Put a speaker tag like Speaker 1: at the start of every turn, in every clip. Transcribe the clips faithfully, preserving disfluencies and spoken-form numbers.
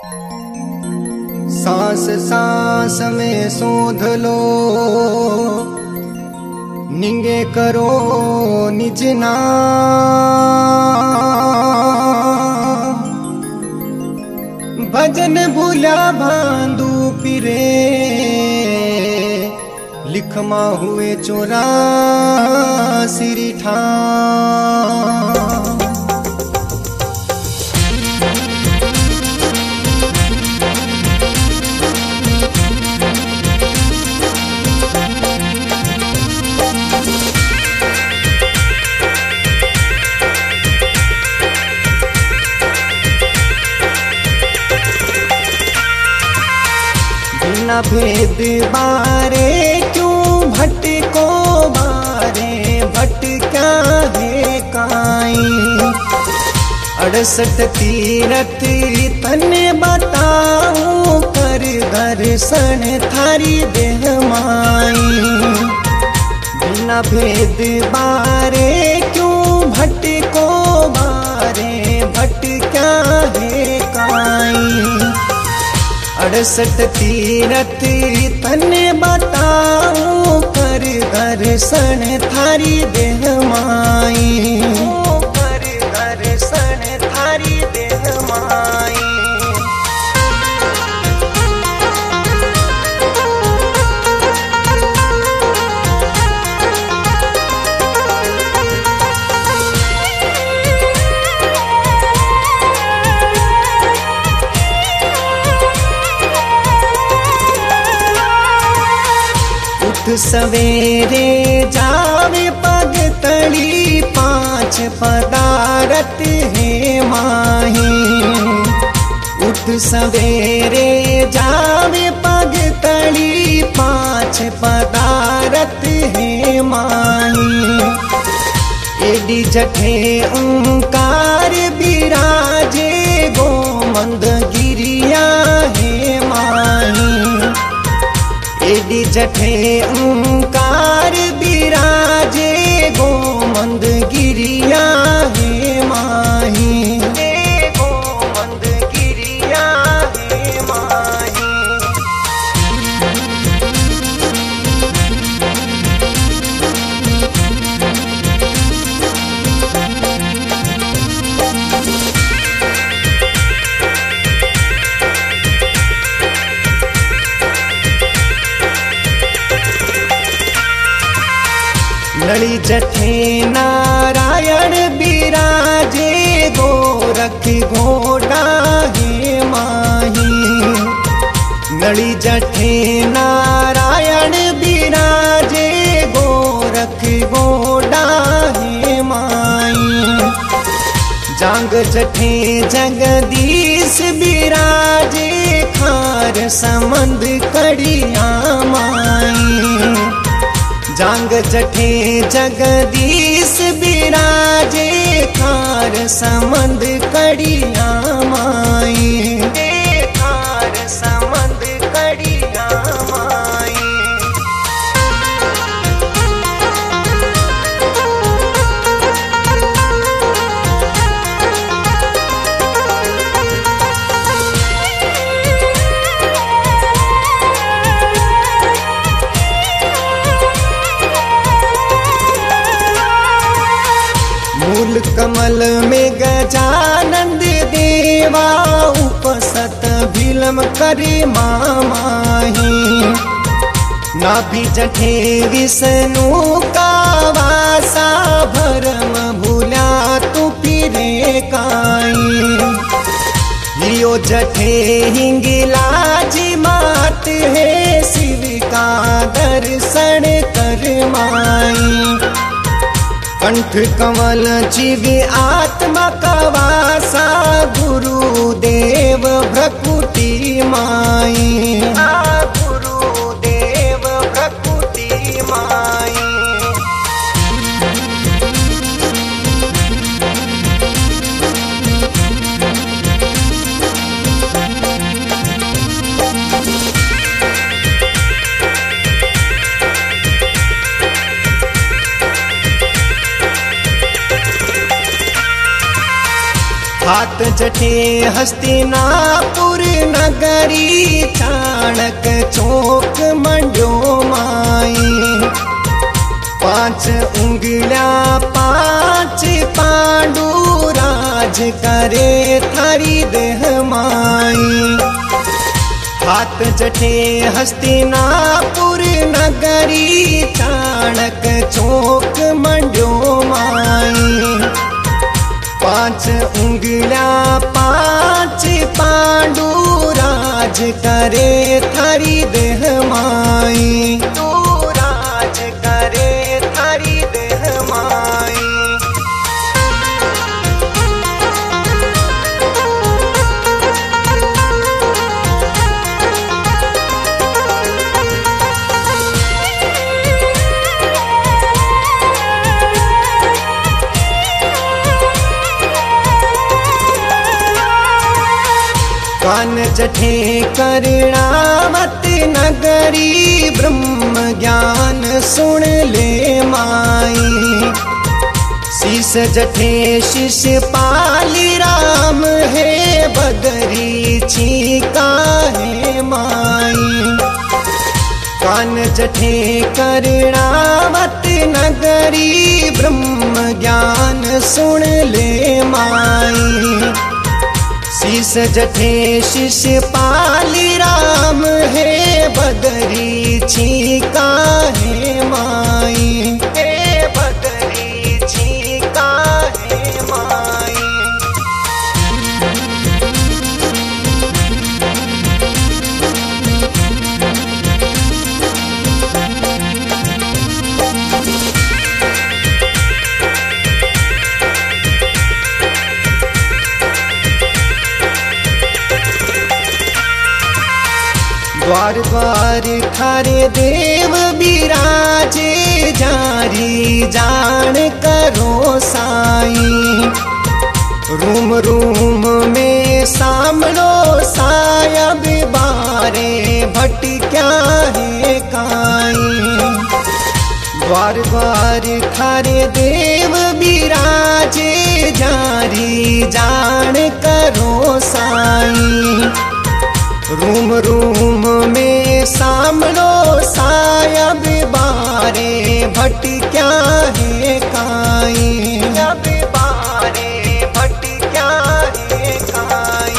Speaker 1: सांस सांस में शोध लो, निंगे करो निज नाम। भजन भूला भांदू पिरे, लिखमा हुए चोरा सिरी ठाम। बिना भेद बारे क्यों भटको बारे, भटका है काई। अड़सठ तीरथ तने बताऊं, कर दर्शन थारी देह माई। बिना भेद बारे क्यों भटको बारे, भटका है काई। अड़सठ तीरथ तने बताऊं, कर दर्शन थारी देह माई। कर दर्शन थारी देह माई। सवेरे जावे पग तड़ी, पांच पदारथ है माही। उठ सवेरे जावे पग तड़ी, पांच पदारथ है माही। एडी जठे ओंकार बिराजे, गोमंद गिरिया है माही। एडी जठे ओंकार बिराजे, गोमंद गिरिया है माही। गोमंद गिरिया है माही। नड़ी जठे नारायण बिराजे, गोरख घोड़ा है माही। नड़ी जठे नारायण बिराजे, गोरख घोड़ा है माई। जांग जठे जगदीश बिराजे, खार समंद कड़िया माई। जांग जठे जगदीश बिराजे, खार समंद कड़िया माई। खार समंद कड़िया माई। मूल कमल में गजानंद देवा, उपसत भीलम करे मामाही। नाभि जठे विष्णु का वासा, भरम भूला तू पिरे काई। लियो जठे हिंगलाजी मात है, शिव का दर्शन कर माई। कंठ कमल जीव आत्मा का वासा, गुरुदेव भ्रकुटी माई। गुरुदेव भ्रकुटी माई। हाथ जठे हस्तिनापुर नगरी चाणक चौक मंड्यो माई। पांच उंगलिया पांच पांडु राज करे थारी देह माई। हाथ जठे हस्तिनापुर नगरी चाणक चौक मंड्यो माई। पांच उंगलिया पांच पांडु राज करे थारी देह माई। तू राज करे थारी देह माई। कान जठे करणावत नगरी ब्रह्म ज्ञान सुन ले माई। शीस जठे शिष्य पाली राम है बदरी चीका है माई। कान जठे करणावत नगरी ब्रह्म ज्ञान सुन ले माई। शीस जठे शिष्य पाली राम है बदरी चीका है माई। हे बदरी चीका है माई। द्वार द्वार थारे देव बिराजे जारी जान करो साई। रूम रूम में सामलो सायब बारे भटक्या है काई। द्वार द्वार थारे देव बिराजे जारी जान करो साई। रूम रूम में सामलो सायब बारे भटक्या है काई। अब बारे भटक्या है काई।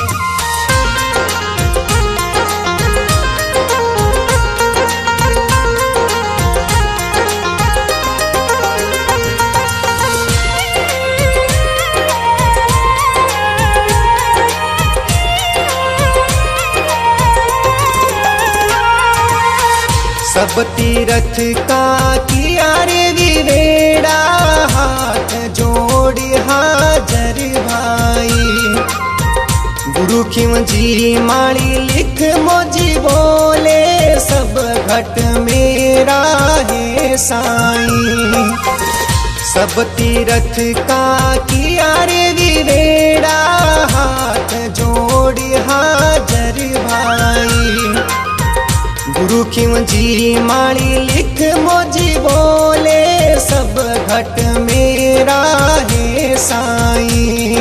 Speaker 1: सब तीरथ का किया रे विवेड़ा हाथ जोड़ हाजर भाई। गुरु खिम जी माड़ी लिख मोजी बोले सब घट मेरा है साई। सब तीरथ का किया रे विवेड़ा हाथ जोड़ हाजर भाई। गुरु खिम जी माड़ी लिख मोजी बोले सब घट मेरा है साई।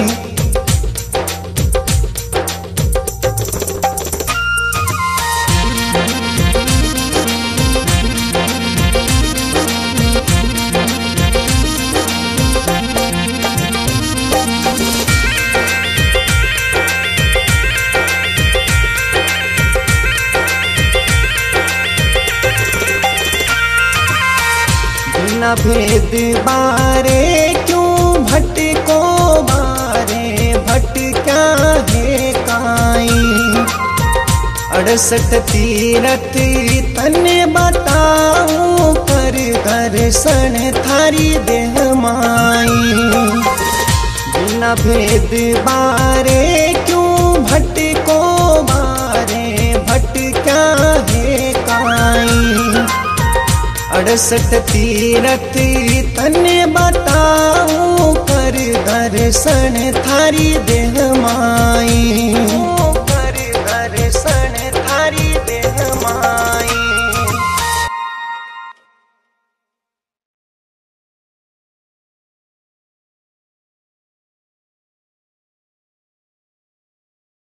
Speaker 1: बिना भेद बारे क्यों भटको बारे भटक्या है काई। अड़सठ तीरथ तने बताऊं कर दर्शन थारी देह माई। बिना भेद बारे क्यों भटको बारे भटक्या है काई। अड़सठ तीरथ तने बताऊं कर दर्शन थारी देह माई।